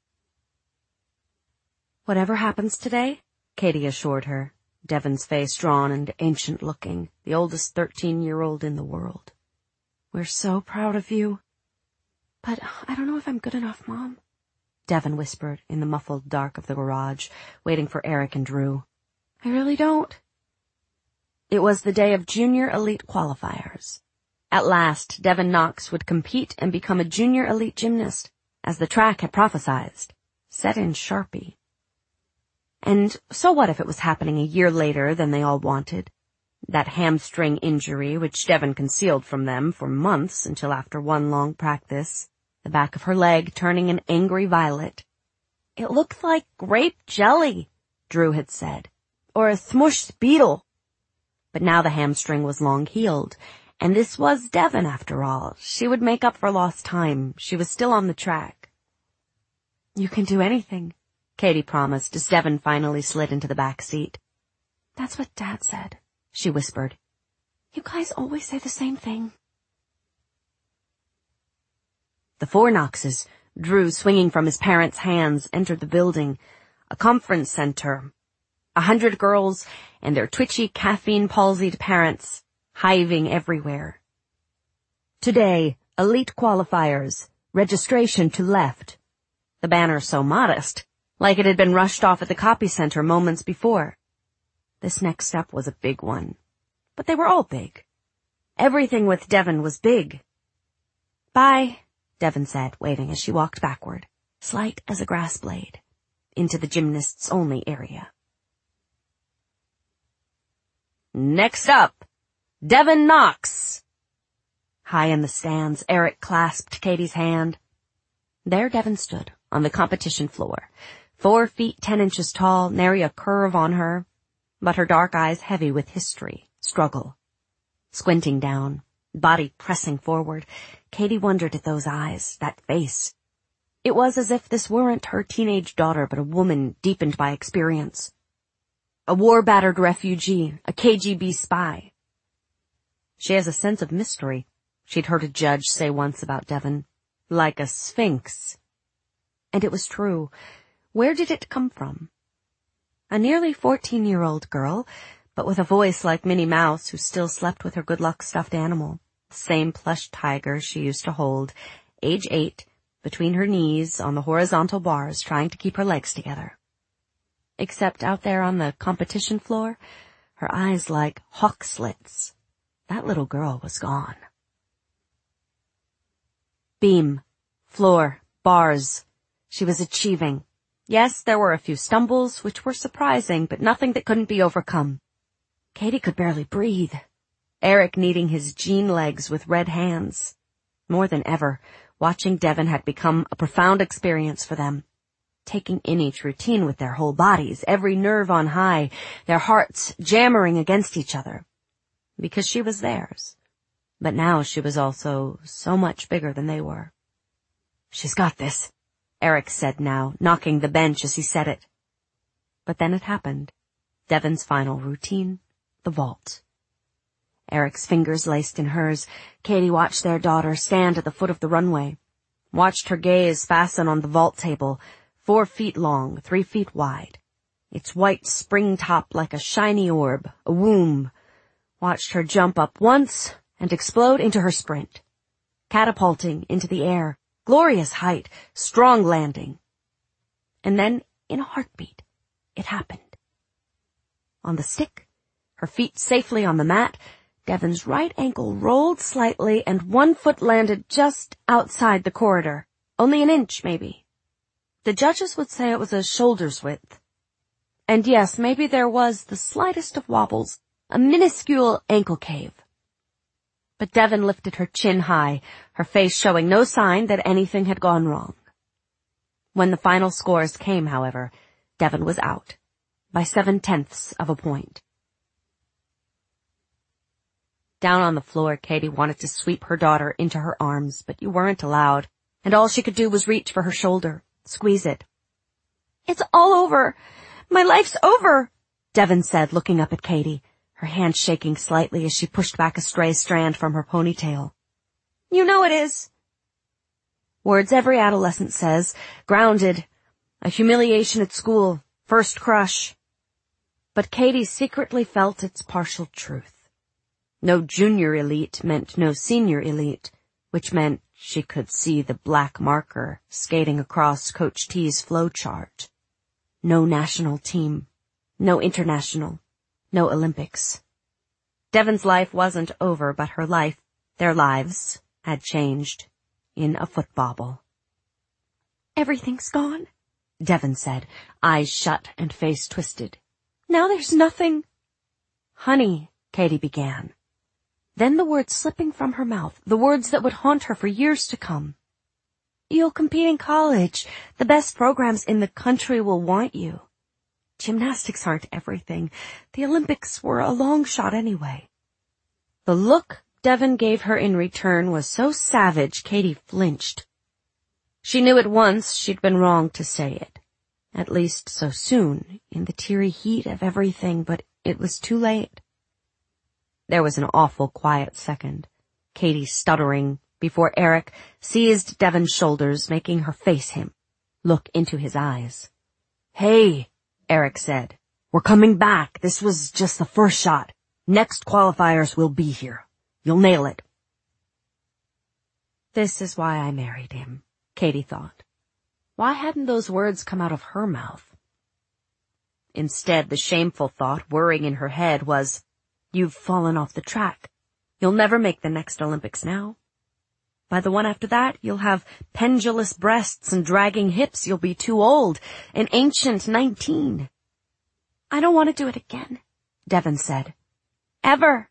"Whatever happens today," Katie assured her, Devon's face drawn and ancient-looking, the oldest thirteen-year-old in the world. "We're so proud of you." "But I don't know if I'm good enough, Mom," Devon whispered in the muffled dark of the garage, waiting for Eric and Drew. "I really don't." It was the day of Junior Elite qualifiers. At last, Devon Knox would compete and become a Junior Elite gymnast, as the track had prophesized, set in Sharpie. And so what if it was happening a year later than they all wanted? That hamstring injury, which Devon concealed from them for months until after one long practice, the back of her leg turning an angry violet. "It looked like grape jelly," Drew had said, "or a smushed beetle." But now the hamstring was long healed, And this was Devon, after all. She would make up for lost time. She was still on the track. "You can do anything," Katie promised as Devon finally slid into the back seat. "That's what Dad said," she whispered. "You guys always say the same thing." The four Knoxes, Drew swinging from his parents' hands, entered the building, a conference center. A hundred girls and their twitchy, caffeine-palsied parents, hiving everywhere. Today, elite qualifiers, registration to left. The banner so modest, like it had been rushed off at the copy center moments before. This next step was a big one. But they were all big. Everything with Devon was big. "Bye," Devon said, waving as she walked backward, slight as a grass blade, into the gymnasts' only area. "Next up, Devon Knox." High in the stands, Eric clasped Katie's hand. There Devon stood, on the competition floor, four feet ten inches tall, nary a curve on her, but her dark eyes heavy with history, struggle. Squinting down, body pressing forward, Katie wondered at those eyes, that face. It was as if this weren't her teenage daughter, but a woman deepened by experience. A war-battered refugee, a K G B spy. "She has a sense of mystery," she'd heard a judge say once about Devon. "Like a sphinx." And it was true. Where did it come from? A nearly fourteen-year-old girl, but with a voice like Minnie Mouse, who still slept with her good-luck stuffed animal, the same plush tiger she used to hold, age eight, between her knees on the horizontal bars, trying to keep her legs together. Except out there on the competition floor, her eyes like hawk slits. That little girl was gone. Beam, floor, bars. She was achieving. Yes, there were a few stumbles, which were surprising, but nothing that couldn't be overcome. Katie could barely breathe. Eric kneading his jean legs with red hands. More than ever, watching Devon had become a profound experience for them. Taking in each routine with their whole bodies, every nerve on high, their hearts jammering against each other. Because she was theirs. But now she was also so much bigger than they were. "She's got this," Eric said now, knocking the bench as he said it. But then it happened. Devon's final routine, the vault. Eric's fingers laced in hers, Katie watched their daughter stand at the foot of the runway, watched her gaze fasten on the vault table, four feet long, three feet wide, its white spring top like a shiny orb, a womb, watched her jump up once and explode into her sprint, catapulting into the air, glorious height, strong landing. And then, in a heartbeat, it happened. On the stick, her feet safely on the mat, Devon's right ankle rolled slightly and one foot landed just outside the corridor, only an inch maybe. The judges would say it was a shoulder's width. And yes, maybe there was the slightest of wobbles, a minuscule ankle cave. But Devon lifted her chin high, her face showing no sign that anything had gone wrong. When the final scores came, however, Devon was out, by seven-tenths of a point. Down on the floor, Katie wanted to sweep her daughter into her arms, but you weren't allowed, and all she could do was reach for her shoulder, squeeze it. "It's all over. My life's over," Devon said, looking up at Katie, her hand shaking slightly as she pushed back a stray strand from her ponytail. "You know it is." Words every adolescent says, grounded, a humiliation at school, first crush. But Katie secretly felt its partial truth. No junior elite meant no senior elite, which meant she could see the black marker skating across Coach T's flow chart. No national team, no international, no Olympics. Devon's life wasn't over, but her life, their lives, had changed in a foot bobble. "Everything's gone," Devon said, eyes shut and face twisted. "Now there's nothing." "Honey," Katie began. Then the words slipping from her mouth, the words that would haunt her for years to come. "You'll compete in college. The best programs in the country will want you. Gymnastics aren't everything. The Olympics were a long shot anyway." The look Devon gave her in return was so savage Katie flinched. She knew at once she'd been wrong to say it, at least so soon, in the teary heat of everything, but it was too late. There was an awful quiet second, Katie stuttering, before Eric seized Devon's shoulders, making her face him, look into his eyes. "Hey," Eric said. "We're coming back. This was just the first shot. Next qualifiers will be here. You'll nail it." This is why I married him, Katie thought. Why hadn't those words come out of her mouth? Instead, the shameful thought whirring in her head was, "You've fallen off the track. You'll never make the next Olympics now. By the one after that, you'll have pendulous breasts and dragging hips. You'll be too old, an ancient nineteen." "I don't want to do it again," Devon said. "Ever."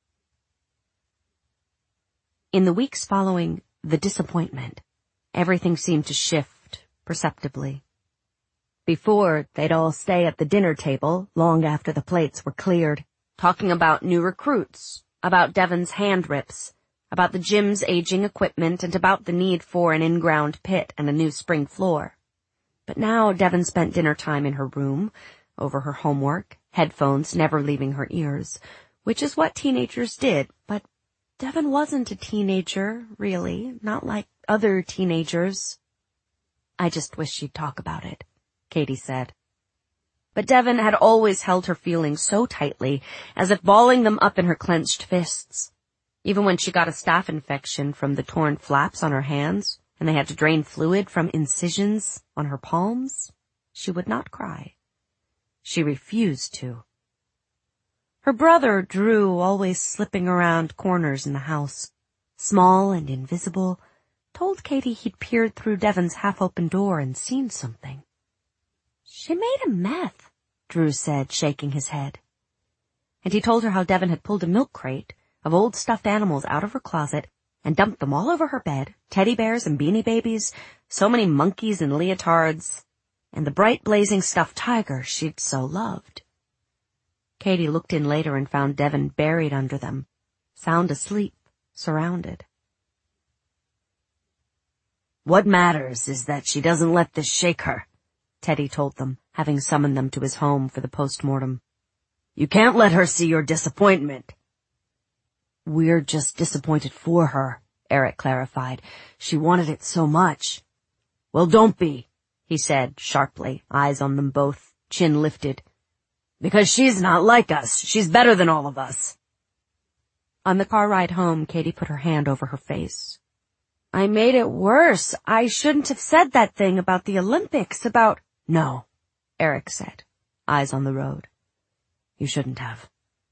In the weeks following the disappointment, everything seemed to shift perceptibly. Before, they'd all stay at the dinner table long after the plates were cleared, talking about new recruits, about Devon's hand rips, about the gym's aging equipment, and about the need for an in-ground pit and a new spring floor. But now Devon spent dinner time in her room, over her homework, headphones never leaving her ears, which is what teenagers did, but Devon wasn't a teenager, really, not like other teenagers. "I just wish she'd talk about it," Katie said. But Devon had always held her feelings so tightly, as if balling them up in her clenched fists. Even when she got a staph infection from the torn flaps on her hands, and they had to drain fluid from incisions on her palms, she would not cry. She refused to. Her brother, Drew, always slipping around corners in the house, small and invisible, told Katie he'd peered through Devon's half-open door and seen something. "She made a meth," Drew said, shaking his head. And he told her how Devon had pulled a milk crate of old stuffed animals out of her closet and dumped them all over her bed, teddy bears and beanie babies, so many monkeys and leotards, and the bright blazing stuffed tiger she'd so loved. Katie looked in later and found Devon buried under them, sound asleep, surrounded. "What matters is that she doesn't let this shake her," Teddy told them, having summoned them to his home for the post-mortem. "You can't let her see your disappointment." "We're just disappointed for her," Eric clarified. "She wanted it so much." "Well, don't be," he said sharply, eyes on them both, chin lifted. "Because she's not like us. She's better than all of us." On the car ride home, Katie put her hand over her face. "I made it worse. I shouldn't have said that thing about the Olympics, about—" "No," Eric said, eyes on the road. "You shouldn't have."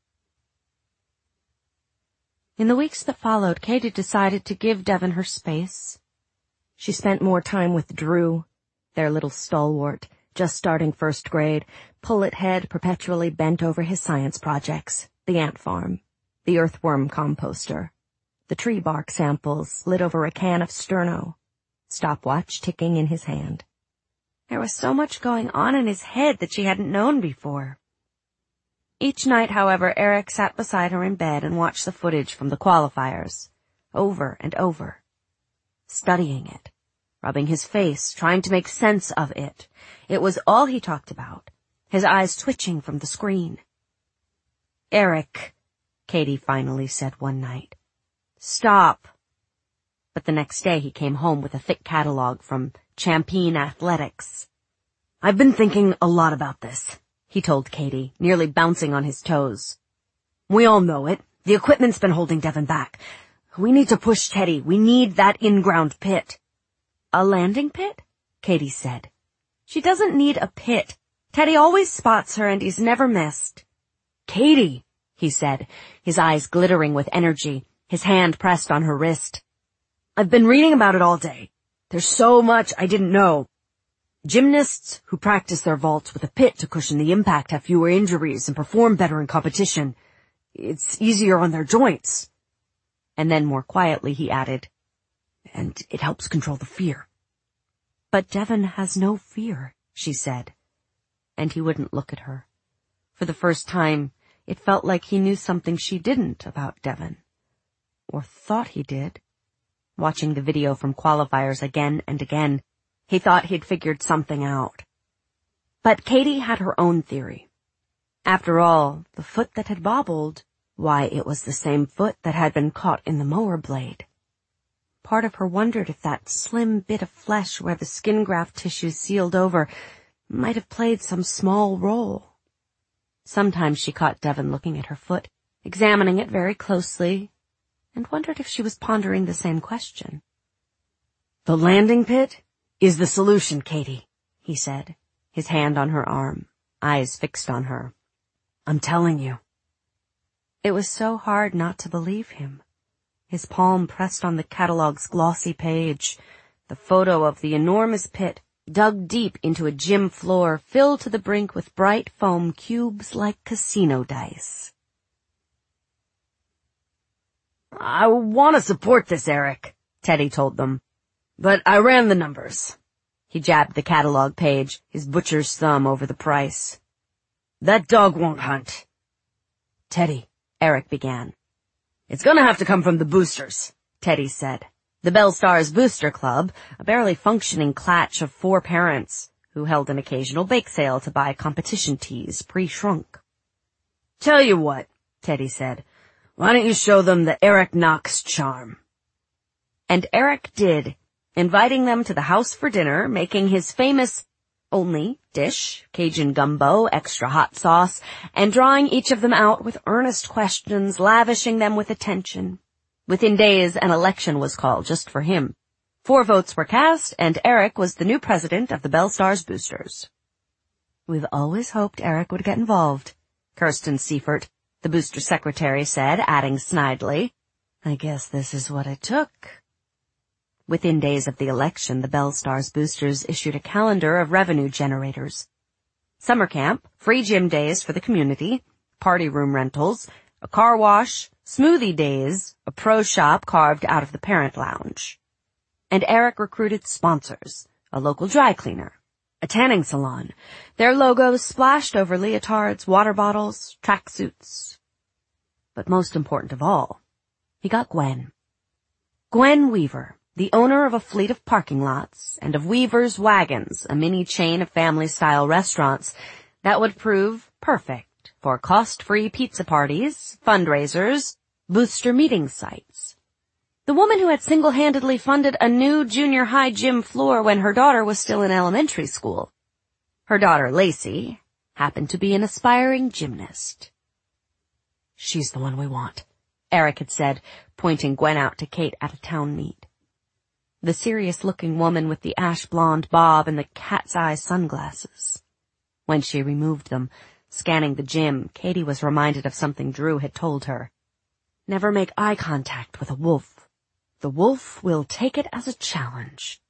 In the weeks that followed, Katie decided to give Devon her space. She spent more time with Drew, their little stalwart, just starting first grade, pullet head perpetually bent over his science projects, the ant farm, the earthworm composter, the tree bark samples lit over a can of Sterno, stopwatch ticking in his hand. There was so much going on in his head that she hadn't known before. Each night, however, Eric sat beside her in bed and watched the footage from the qualifiers, over and over, studying it, rubbing his face, trying to make sense of it. It was all he talked about, his eyes twitching from the screen. "Eric," Katie finally said one night, "stop." But the next day he came home with a thick catalog from Champeen Athletics. "I've been thinking a lot about this," he told Katie, nearly bouncing on his toes. "We all know it. The equipment's been holding Devon back. We need to push Teddy. We need that in-ground pit." "A landing pit?" Katie said. "She doesn't need a pit. Teddy always spots her and he's never missed." "Katie," he said, his eyes glittering with energy, his hand pressed on her wrist. "I've been reading about it all day. There's so much I didn't know. Gymnasts who practice their vaults with a pit to cushion the impact have fewer injuries and perform better in competition. It's easier on their joints." And then more quietly he added, "And it helps control the fear." "But Devon has no fear," she said. And he wouldn't look at her. For the first time, it felt like he knew something she didn't about Devon. or thought he did. Watching the video from qualifiers again and again, he thought he'd figured something out. But Katie had her own theory. After all, the foot that had bobbled, why, it was the same foot that had been caught in the mower blade. Part of her wondered if that slim bit of flesh where the skin graft tissue sealed over might have played some small role. Sometimes she caught Devon looking at her foot, examining it very closely, and wondered if she was pondering the same question. "The landing pit is the solution, Katie," he said, his hand on her arm, eyes fixed on her. "I'm telling you." It was so hard not to believe him. His palm pressed on the catalog's glossy page, the photo of the enormous pit dug deep into a gym floor filled to the brink with bright foam cubes like casino dice. "I want to support this, Eric," Teddy told them. "But I ran the numbers." He jabbed the catalog page, his butcher's thumb over the price. "That dog won't hunt." "Teddy," Eric began. "It's gonna have to come from the boosters," Teddy said. The Bellstars Booster Club, a barely functioning clatch of four parents who held an occasional bake sale to buy competition teas pre-shrunk. "Tell you what," Teddy said. "Why don't you show them the Eric Knox charm?" And Eric did, inviting them to the house for dinner, making his famous only dish, Cajun gumbo, extra hot sauce, and drawing each of them out with earnest questions, lavishing them with attention. Within days, an election was called just for him. Four votes were cast, and Eric was the new president of the Bellstars Boosters. "We've always hoped Eric would get involved," Kirsten Seifert, the booster secretary, said, adding snidely, "I guess this is what it took." Within days of the election, the Bellstars Boosters issued a calendar of revenue generators. Summer camp, free gym days for the community, party room rentals, a car wash, smoothie days, a pro shop carved out of the parent lounge. And Eric recruited sponsors, a local dry cleaner, a tanning salon, their logos splashed over leotards, water bottles, tracksuits. But most important of all, he got Gwen. Gwen Weaver, the owner of a fleet of parking lots and of Weaver's Wagons, a mini chain of family-style restaurants that would prove perfect for cost-free pizza parties, fundraisers, booster meeting sites. The woman who had single-handedly funded a new junior high gym floor when her daughter was still in elementary school. Her daughter, Lacey, happened to be an aspiring gymnast. "She's the one we want," Eric had said, pointing Gwen out to Kate at a town meet. The serious-looking woman with the ash-blonde bob and the cat's-eye sunglasses. When she removed them, scanning the gym, Katie was reminded of something Drew had told her. Never make eye contact with a wolf. The wolf will take it as a challenge.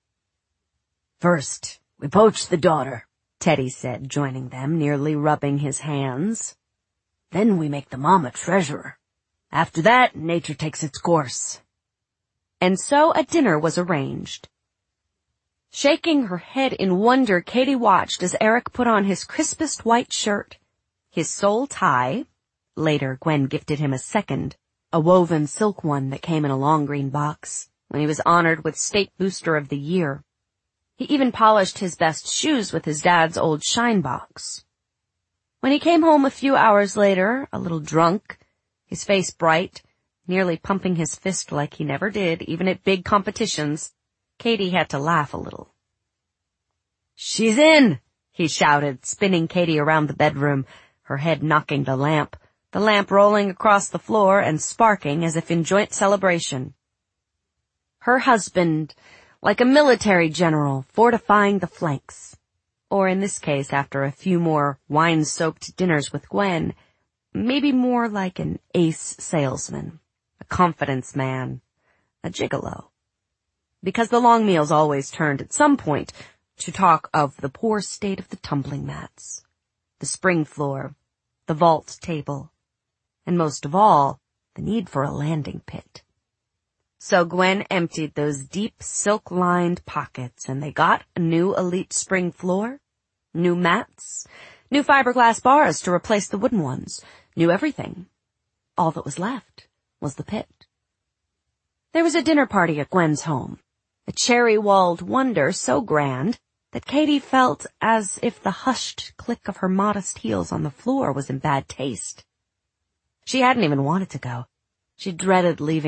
"First, we poach the daughter," Teddy said, joining them, nearly rubbing his hands. "Then we make the mom a treasurer. After that, nature takes its course." And so a dinner was arranged. Shaking her head in wonder, Katie watched as Eric put on his crispest white shirt, his sole tie. Later, Gwen gifted him a second, a woven silk one that came in a long green box, when he was honored with State Booster of the Year. He even polished his best shoes with his dad's old shine box. When he came home a few hours later, a little drunk, his face bright, nearly pumping his fist like he never did, even at big competitions, Katie had to laugh a little. "She's in!" he shouted, spinning Katie around the bedroom, her head knocking the lamp, the lamp rolling across the floor and sparking as if in joint celebration. Her husband, like a military general, fortifying the flanks. Or in this case, after a few more wine-soaked dinners with Gwen, maybe more like an ace salesman. A confidence man, a gigolo. Because the long meals always turned at some point to talk of the poor state of the tumbling mats, the spring floor, the vault table, and most of all, the need for a landing pit. So Gwen emptied those deep silk-lined pockets and they got a new elite spring floor, new mats, new fiberglass bars to replace the wooden ones, new everything. All that was left was the pit. There was a dinner party at Gwen's home, a cherry-walled wonder so grand that Katie felt as if the hushed click of her modest heels on the floor was in bad taste. She hadn't even wanted to go. She dreaded leaving